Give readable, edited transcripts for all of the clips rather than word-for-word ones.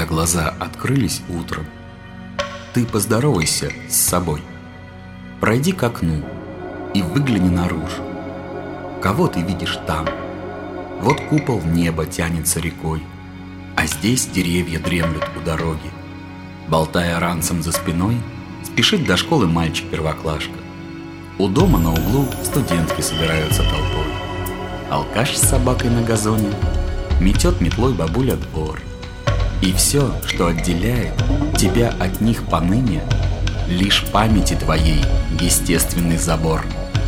Когда глаза открылись утром, ты поздоровайся с собой. Пройди к окну и выгляни наружу. Кого ты видишь там? Вот купол неба тянется рекой, а здесь деревья дремлют у дороги. Болтая ранцем за спиной, спешит до школы мальчик-первоклашка. У дома на углу студентки собираются толпой. Алкаш с собакой на газоне метет метлой бабуля двор. И все, что отделяет тебя от них поныне, лишь памяти твоей естественный забор.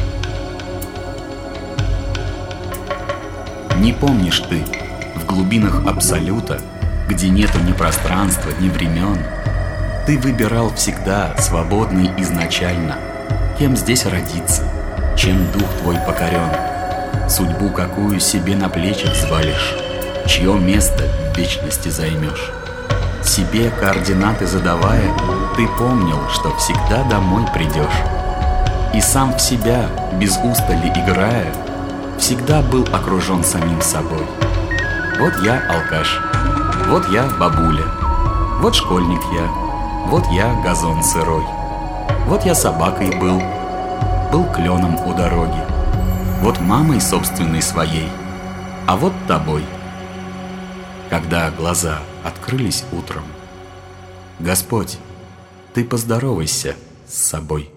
Не помнишь ты в глубинах абсолюта, где нету ни пространства, ни времен, ты выбирал всегда свободный изначально, кем здесь родиться, чем дух твой покорен, судьбу какую себе на плечи взвалишь, чье место в вечности займешь. Себе координаты задавая, ты помнил, что всегда домой придешь. И сам в себя, без устали играя, всегда был окружен самим собой. Вот я алкаш, вот я бабуля, вот школьник я, вот я газон сырой, вот я собакой был кленом у дороги, вот мамой собственной своей, а вот тобой. Когда глаза открылись утром, Господь, ты поздоровайся с собой.